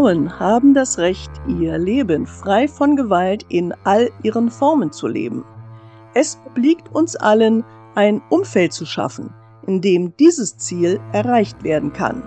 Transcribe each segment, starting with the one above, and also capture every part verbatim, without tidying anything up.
Frauen haben das Recht, ihr Leben frei von Gewalt in all ihren Formen zu leben. Es obliegt uns allen, ein Umfeld zu schaffen, in dem dieses Ziel erreicht werden kann.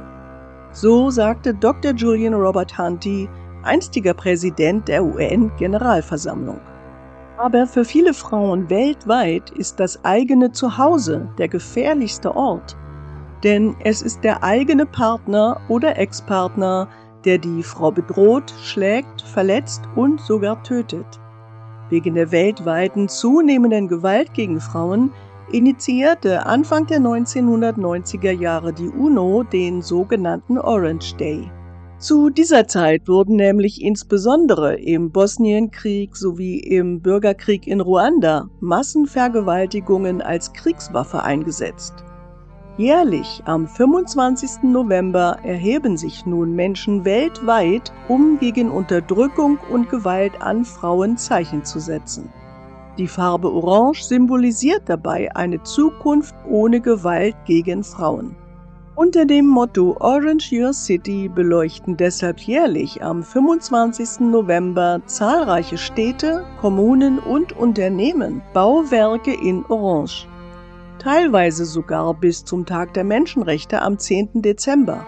So sagte Doktor Julian Robert Hunty, einstiger Präsident der U N-Generalversammlung. Aber für viele Frauen weltweit ist das eigene Zuhause der gefährlichste Ort. Denn es ist der eigene Partner oder Ex-Partner, der die Frau bedroht, schlägt, verletzt und sogar tötet. Wegen der weltweiten zunehmenden Gewalt gegen Frauen initiierte Anfang der neunzehnhundertneunziger Jahre die UNO den sogenannten Orange Day. Zu dieser Zeit wurden nämlich insbesondere im Bosnienkrieg sowie im Bürgerkrieg in Ruanda Massenvergewaltigungen als Kriegswaffe eingesetzt. Jährlich am fünfundzwanzigsten November erheben sich nun Menschen weltweit, um gegen Unterdrückung und Gewalt an Frauen Zeichen zu setzen. Die Farbe Orange symbolisiert dabei eine Zukunft ohne Gewalt gegen Frauen. Unter dem Motto Orange Your City beleuchten deshalb jährlich am fünfundzwanzigsten November zahlreiche Städte, Kommunen und Unternehmen Bauwerke in Orange. Teilweise sogar bis zum Tag der Menschenrechte am zehnten Dezember.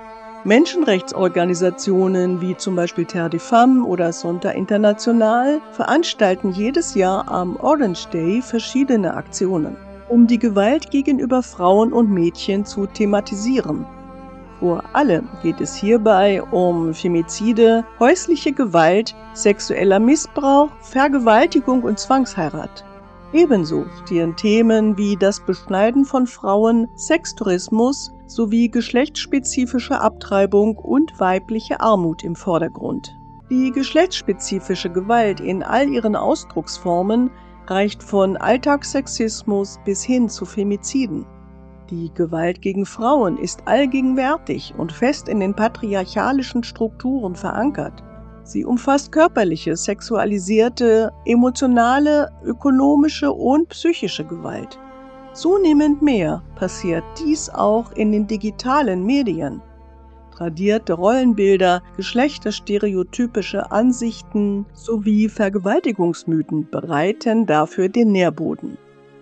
Menschenrechtsorganisationen wie zum Beispiel Terre des Femmes oder Sonntag International veranstalten jedes Jahr am Orange Day verschiedene Aktionen, um die Gewalt gegenüber Frauen und Mädchen zu thematisieren. Vor allem geht es hierbei um Femizide, häusliche Gewalt, sexueller Missbrauch, Vergewaltigung und Zwangsheirat. Ebenso stehen Themen wie das Beschneiden von Frauen, Sextourismus sowie geschlechtsspezifische Abtreibung und weibliche Armut im Vordergrund. Die geschlechtsspezifische Gewalt in all ihren Ausdrucksformen reicht von Alltagssexismus bis hin zu Femiziden. Die Gewalt gegen Frauen ist allgegenwärtig und fest in den patriarchalischen Strukturen verankert. Sie umfasst körperliche, sexualisierte, emotionale, ökonomische und psychische Gewalt. Zunehmend mehr passiert dies auch in den digitalen Medien. Tradierte Rollenbilder, geschlechterstereotypische Ansichten sowie Vergewaltigungsmythen bereiten dafür den Nährboden.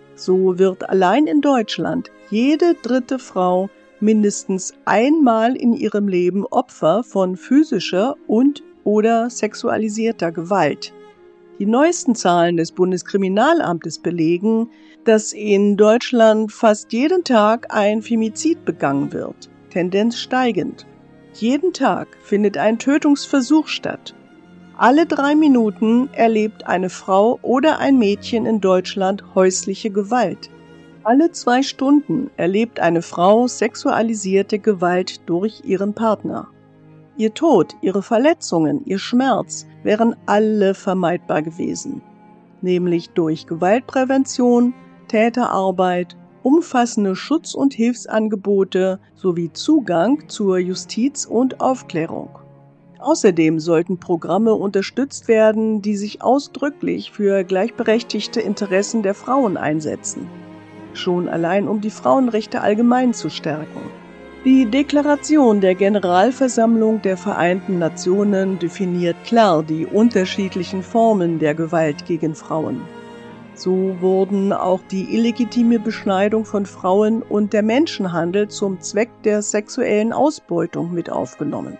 So wird allein in Deutschland jede dritte Frau mindestens einmal in ihrem Leben Opfer von physischer und oder sexualisierter Gewalt. Die neuesten Zahlen des Bundeskriminalamtes belegen, dass in Deutschland fast jeden Tag ein Femizid begangen wird, Tendenz steigend. Jeden Tag findet ein Tötungsversuch statt. Alle drei Minuten erlebt eine Frau oder ein Mädchen in Deutschland häusliche Gewalt. Alle zwei Stunden erlebt eine Frau sexualisierte Gewalt durch ihren Partner. Ihr Tod, ihre Verletzungen, ihr Schmerz wären alle vermeidbar gewesen, nämlich durch Gewaltprävention, Täterarbeit, umfassende Schutz- und Hilfsangebote sowie Zugang zur Justiz und Aufklärung. Außerdem sollten Programme unterstützt werden, die sich ausdrücklich für gleichberechtigte Interessen der Frauen einsetzen, schon allein um die Frauenrechte allgemein zu stärken. Die Deklaration der Generalversammlung der Vereinten Nationen definiert klar die unterschiedlichen Formen der Gewalt gegen Frauen. So wurden auch die illegitime Beschneidung von Frauen und der Menschenhandel zum Zweck der sexuellen Ausbeutung mit aufgenommen.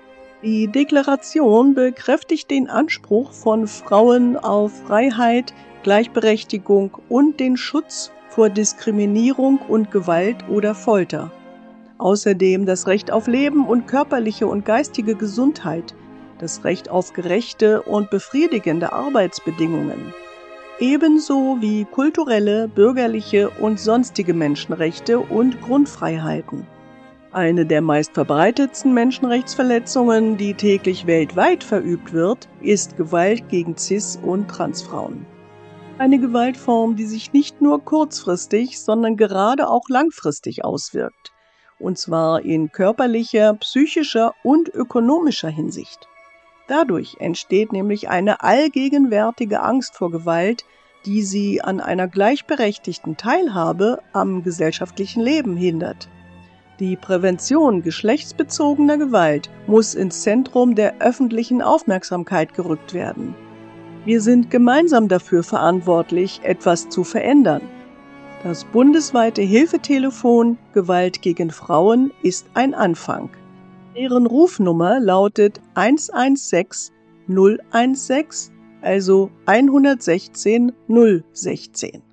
Die Deklaration bekräftigt den Anspruch von Frauen auf Freiheit, Gleichberechtigung und den Schutz vor Diskriminierung und Gewalt oder Folter. Außerdem das Recht auf Leben und körperliche und geistige Gesundheit, das Recht auf gerechte und befriedigende Arbeitsbedingungen, ebenso wie kulturelle, bürgerliche und sonstige Menschenrechte und Grundfreiheiten. Eine der meistverbreitetsten Menschenrechtsverletzungen, die täglich weltweit verübt wird, ist Gewalt gegen Cis- und Transfrauen. Eine Gewaltform, die sich nicht nur kurzfristig, sondern gerade auch langfristig auswirkt. Und zwar in körperlicher, psychischer und ökonomischer Hinsicht. Dadurch entsteht nämlich eine allgegenwärtige Angst vor Gewalt, die sie an einer gleichberechtigten Teilhabe am gesellschaftlichen Leben hindert. Die Prävention geschlechtsbezogener Gewalt muss ins Zentrum der öffentlichen Aufmerksamkeit gerückt werden. Wir sind gemeinsam dafür verantwortlich, etwas zu verändern. Das bundesweite Hilfetelefon Gewalt gegen Frauen ist ein Anfang. Deren Rufnummer lautet eins eins sechs null eins sechs, also eins eins sechs null sechzehn.